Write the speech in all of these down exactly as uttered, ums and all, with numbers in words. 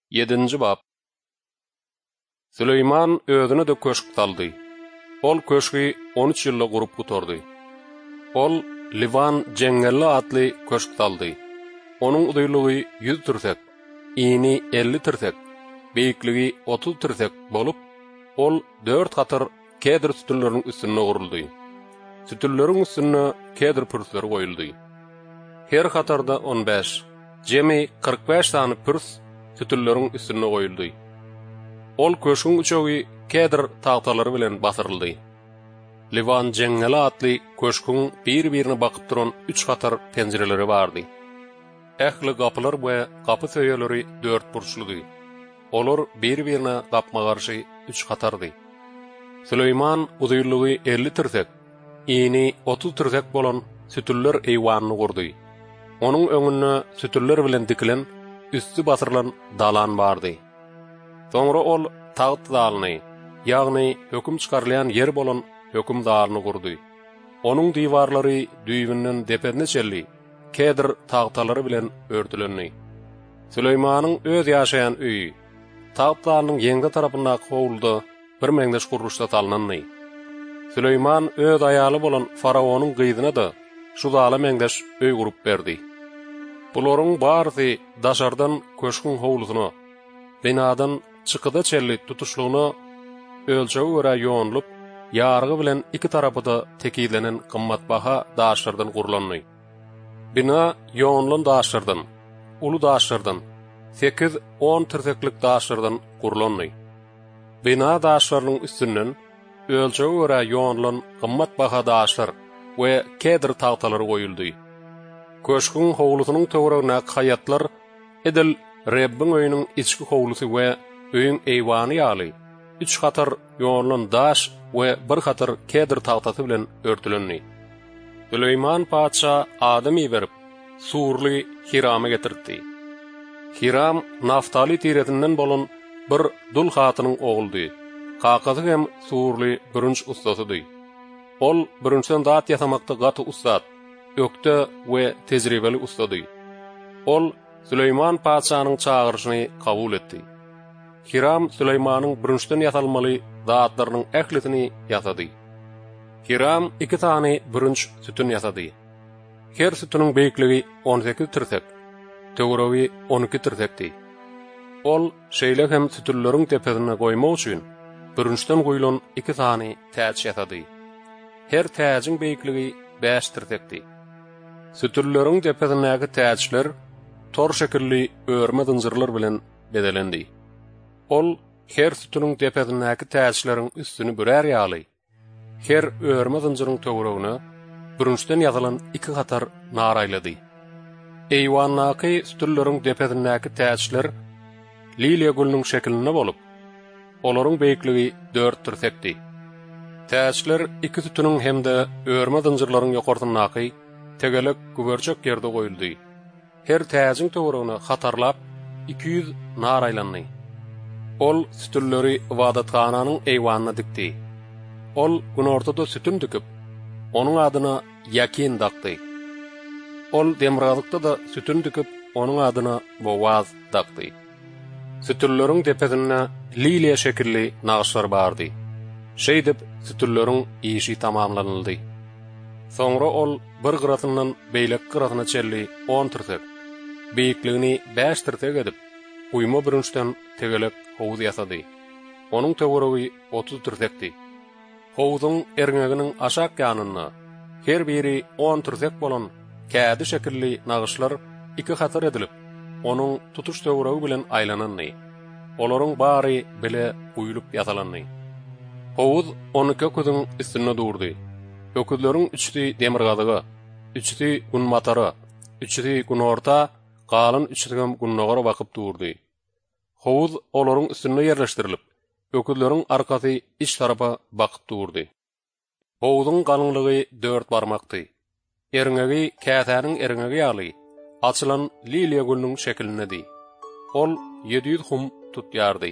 yedinji bab. Süleyman özüne de köşk saldy. Ol köşki on üç ýylda gurup gutordy. Ol Livan Jengeli atly köşk saldy. Onuň udaýlygy yüz tirsek, iňi elli tirsek, beýikligi otuz tirsek bolup, ol dört gatar kedr sütünläriniň üstüne guruldy. Sütünläriniň üstüne kedr pürsleri goýuldy. Her gatarda on beş, jemi kırk beş tany pürs sütünläriniň üstüne goýuldy. Ol köşküň üçegi kedr tagtalary bilen basyryldy. Livan Jengeli atly köşküň bir-birine bakyp duran üç gatar penjereleri bardy. Ähli gapylar we gapy söýeleri dört burçludy. Olar bir-birine gapma garşy üç gatardy. Süleyman udaýlygy elli tirsek, iňi otuz tirsek bolan sütünler eýwanyny gurdy. Onuň öňüne sütünler bilen dikilen, üstü basyrylan dalan bardy. Soňra ol taht dalyny, ýagny höküm çykarlayan yer bolan höküm dalyny gurdy. Onuň diwarlary düýbünden depedine çelli, kedr tagtalary bilen örtülendi. Süleymanyň öz ýaşaýan öýi taht dalynyň ýeňde tarapynda howulda bir meňdeş guruluşda talanandy. Süleyman öz aýaly bolan Faraonyň gyzyna da şu daly meňdeş öý gurup berdi. Bularyň barysy daşardan köşküň howlusyna, binadan çykyda çelli tutuşlugyna ölçegi görä ýonulup, ýargy bilen iki tarapyda tekilenen gymmatbaha daşlardan gurulandy. Bina ýonulan daşlardan, uly daşlardan, sekiz on tirseklik daşlardan gurulandy. Bina daşlarynyň üstünden ölçegi görä ýonulan gymmatbaha daşlar we kedr tagtalary goýuldy. Köşküň howlusynyň töweregine haýatlar edil Rebbin öýüniň içki howlusy we öýüň eýwany ýaly, üç gatar ýonulan daş we bir gatar kedr tagtasy bilen örtülendi. Süleyman paça adamy berip, Surly Hiramy getirdi. Hiram Naftali tiretinden bolan bir dul hatynyň oguldy. Kakasy hem Surly bürünç ustasydy. Ol bürünçden dat ýasamakda gaty ustad, ökde we tejribeli ustady. Ol Süleyman paçanyň çağırşyny kabul etdi. Hiram Süleymanyň bürünçden ýasalmaly zatlarynyň ählitini ýasady. Hiram iki tany bürünç sütün ýasady. Her sütüniň beýikligi on sekiz tirsek, töweregi on iki tirsekdi. Ol şeýle hem sütünleriň tepesine goýmak üçin bürünçden goýulan iki tany täç ýasady. Her täçiň beýikligi beş tirsekdi. Sütünleriň tepesinäki täçler tor şekilli örme zynjyrlar bilen bedelendi. Ol her sütüniň tepesinäki täçleriň üstüni bürer ýaly. Her örme zynjyryň töweregine bürünçden ýazylan iki gatar naraýlady. Eýwanlaky sütünleriň tepesinäki täçler liliýa gülüniň şekilinde bolup, olaryň beýikligi dört tirsekdi. Täçler iki sütüniň hemde örme zynjyrlaryň ýokartyndaky tegelek güberçek ýerde goýuldy. Her täçiň töweregine hatarlap iki yüz naraýlandy. Ol sütünleri ibadathananyň eýwanyna dikdi. Ol gün ortada sütün dikip, onuň adyna Yakin dakdy. Ol demrazykda da sütün dikip, onuň adyna Bowaz dakdy. Sütünleriň tepesine liliýa şekilli nagşlar bardy. Şeýdip sütünleriň işi tamamlanyldy. Soňra ol bir gyrasyndan beýlek gyrasyna çelli on tirsek, beýikligini beş tirsek edip, uýma bürünçden tegelek howuz ýasady. Onuň töweregi otuz tirsekdi. Howuzyň erňeginiň aşak ýanyna her biri on tirsek bolan kädi şekilli nagşlar iki hatar edilip, onuň tutuş töweregi bilen aýlanandy. Olaryň bary bile uýulup ýasalandy. Howuz on iki köziň üstüne durdy. Öküzleriň üçti demir gazyga, üçti gün matara, üçti gün orta, galyn üçti günnogara bakyp durdy. Howuz olaryň üstüne ýerleşdirilip, öküzleriň arkasy iç tarapa bakyp durdy. Howuzyň galynlygy dört barmakdy. Erňegi käsäniň erňegi ýaly, açylan liliýa gülüniň şekilindedi. Ol yedi yüz hum tutýardy.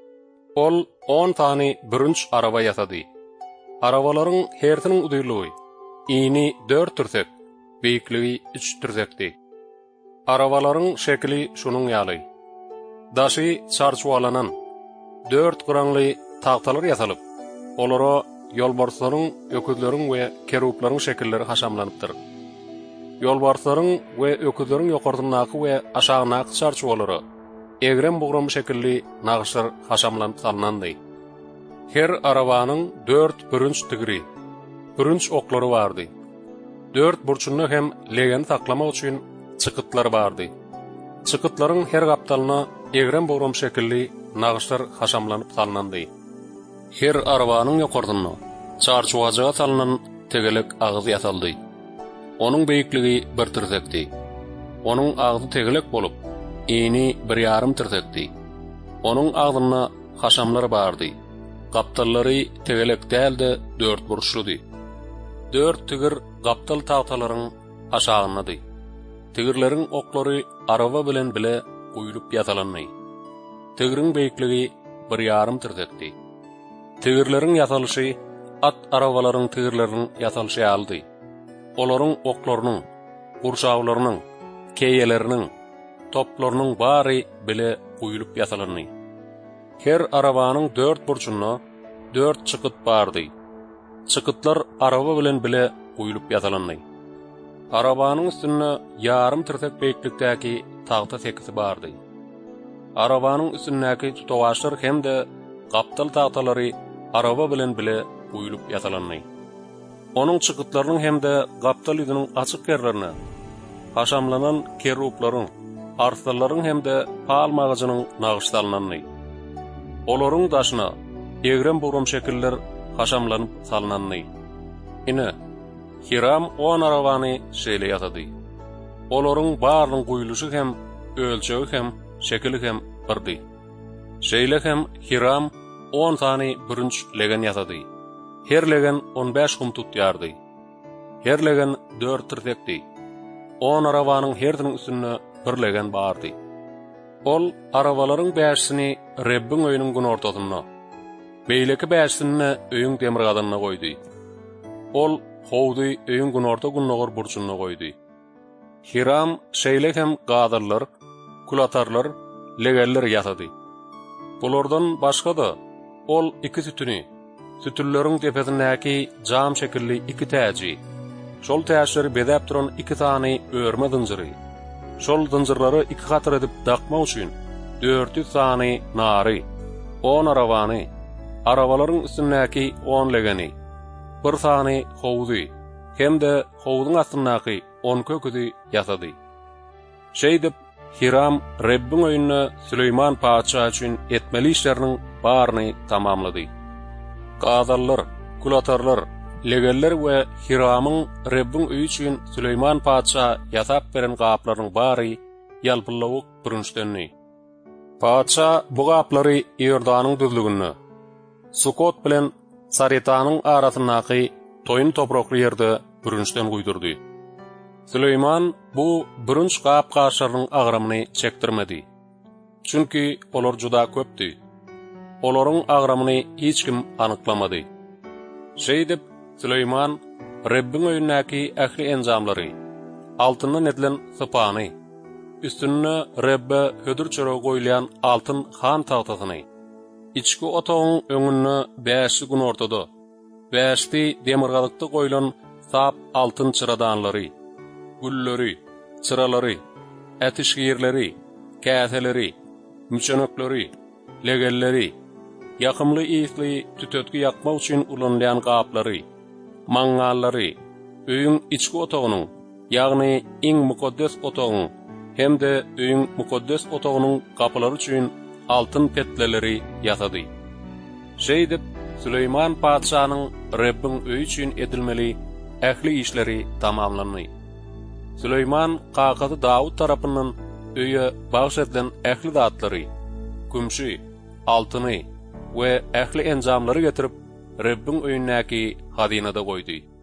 Ol on tany bürünç araba ýasady. Arabalaryň hertiniň udaýlygy iňi dört tirsek, beýikligi üç tirsekdi. Arabalaryň şekli şunuň ýaly. daşy çarçuwalanan dört gıranly tagtalar ýasalyp, olara ýolbarslaryň, öküzleriň we keruplaryň şekilleri haşamlanypdyr. Ýolbarslaryň we öküzleriň ýokardynaky we aşagynaky çarçuwalary egrem bugram şekilli nagşlar haşamlanyp salnandy. Her arabanyň dört bürünç tigri, bürünç oklary bardy. Dört burçunny hem legeni saklamak üçin çykytlar bardy. Çykytlaryň her gapdalyna egrem bugram şekilli nagşlar haşamlanyp salnandy. Her arabanyň ýokardyna çarçuwajaga salynan tegelek agyzy ýasaldy. Onuň beýikligi bir tirzekdi. Onuň agyzy tegelek bolup, eni bir ýarym tirzekdi. Onuň agyna haşamlar bardy. Gaptallary tegelek däldi, dört burçludy. Dört tigir gaptal tagtalaryň aşagynady. Tigirleriň oklary araba bilen bile uýulyp ýasalandy. Tigiriň beýikligi bir ýarym tirzekdi. Tigirleriň ýasalyşy at arabalaryň tigirleriniň ýasalyşy aldy. Olaryň oklarynyň, gurşaglarynyň, keýeleriniň, toplarynyň bary bile uýulyp ýasalandy. Her arabanyň dört burçuna dört çykyt bardy. Çykytlar araba bilen bile uýulyp ýasalandy. Arabanyň üstüne ýarym tirsek beýiklikdäki tagta sekisi bardy. Arabanyň üstündäki tutawaşlar hemde gaptal tagtalary araba bilen bile uýulyp ýasalandy. Onuň çykytlarynyň hemde gaptal ýüzüniň açyk ýerlerine haşamlanan keruplaryň, arslallaryň hemde palmagaçynyň nagşsalandy. Olaryň daşyna egrem buram şekiller haşamlanyp salnandy. Ine Hiram on arabany şeýle ýatady. Olaryň baryň guýuluşy hem ölçegi hem şekili hem birdi. Şeýle hem Hiram on tany bürünç legen ýatady. Her legen on beş hum tutýardy. Her legen dört tirzekdi. on arabanyň heriniň üstüne bir legen bardy. Ol arabalaryň bäşsini Rebbiň öýüniň gün ortasyna, beýleki bäşsini öýüň demirgadyna goýdy. Ol howdy öýüň gün orta günnogor burçuna goýdy. Hiram şeýle hem gadarlar, kulatarlar, legeller ýatady. Bulardan başga da ol iki sütüni, sütülleriň tepesindäki jam şekilli iki täji, şol täşleri bedäp duran iki tany örme zynjyry, şol zynjyrlary iki gatar edip dakmak üçin dört yüz tany nary, on arabany, arabalaryň üstündäki on legeni, bir tany howdy, hemde howdyň astyndaky on köküdi ýasady. Şeýdip Hiram Rebbiň öýüne Süleyman paça üçin etmeli işleriniň baryny tamamlady. Gadarlar, kulatarlar, legeller we Hiramyň Rebbiň öýü üçin Süleyman paça ýasap beren gaplaryň bary ýalpyllawyk bürünçdenni. Paça bu gaplary Ýordanyň düzlügünde, Sukot bilen Saretanyň arasyndaky toyun toprakly ýerde bürünçden guýdurdy. Süleyman bu bürünç gap gaşlarynyň agramyny çekdirmedi. Çünki olar juda köpdi. Olaryň agramyny hiç kim anyklamady. Şeýdip Süleyman Rebbiň öýündäki ähli enzamlary, altyndan edilen sypany, üstüne Rebbe hödür çöre goýulýan altyn han tagtasyny, içki otagyň öňünde beşi gün ortada, beşi demirgalykda goýulan sap altyn çıradanlary, gülleri, çıralary, ätişgirleri, käseleri, müçenekleri, legelleri, ýakymly ýysly tütötki ýakmak üçin ulanýan gaplary, mangallary, öýüň içki otagynyň, ýagny iň mukaddes otagyň, hemde öýüň mukaddes otagynyň gapylary üçin altyn petleleri ýasady. Şeýdip Süleyman paçanyň Rebbiň öýü üçin edilmeli ähli işleri tamamlandy. Süleyman kakady Dawud tarapyndan öýe bagş edilen ähli zatlary, gümşi, altyny we ähli enzamlary getirip Rebbiň öýündäki hadynada goýdy.